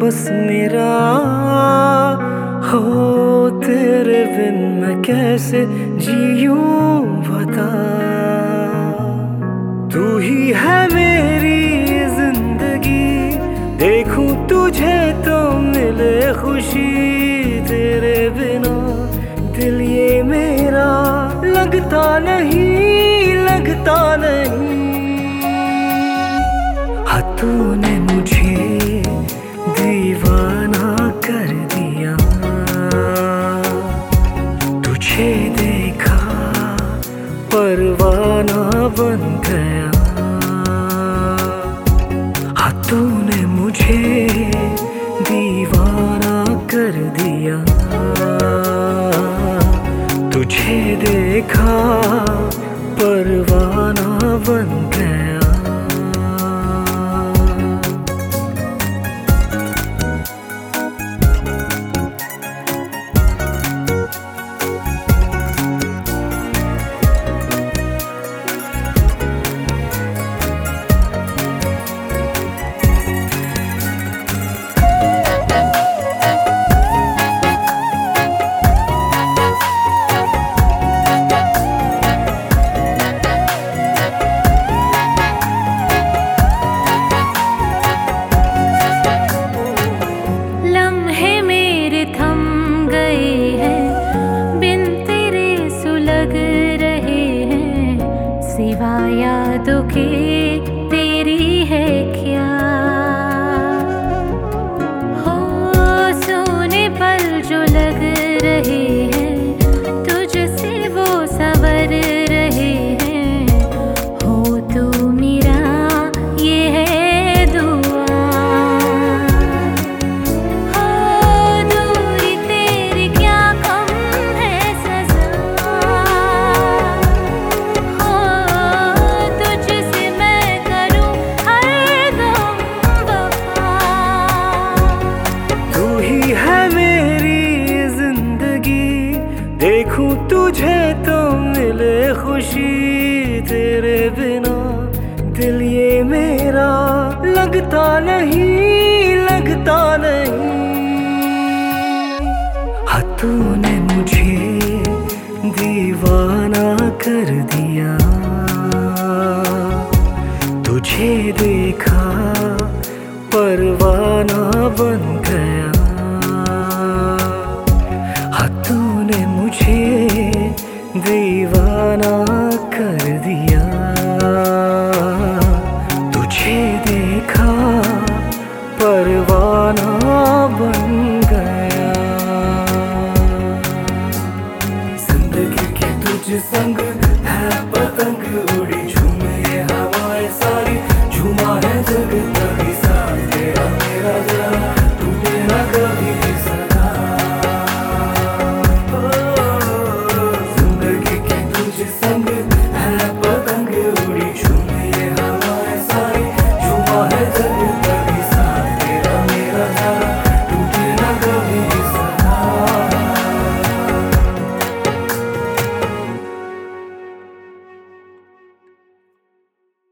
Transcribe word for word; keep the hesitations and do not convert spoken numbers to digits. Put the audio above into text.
दोस्त मेरा हो, तेरे बिन मैं कैसे जीऊं बता। तू ही है मेरी जिंदगी, देखूं तुझे तो मिले खुशी। तेरे बिना दिल ये मेरा लगता नहीं, लगता नहीं। हाँ, तूने मुझे दीवाना कर दिया, तुझे देखा परवाना बन गया। हाँ, तूने मुझे दीवाना कर दिया, तुझे देखा परवाना बन गया। सिवा यादों के तेरी है क्या हो, सोने पल जो लग रहे हैं तुझसे वो सवर रहे हैं। हो तू मेरा ये है दुआ, हो दूरी तेरी क्या कम है सजा। देखूं तुझे तो मिले खुशी। तेरे बिना दिल ये मेरा लगता नहीं, लगता नहीं। हाँ, तूने मुझे दीवाना कर दिया, तुझे देखा परवाना बन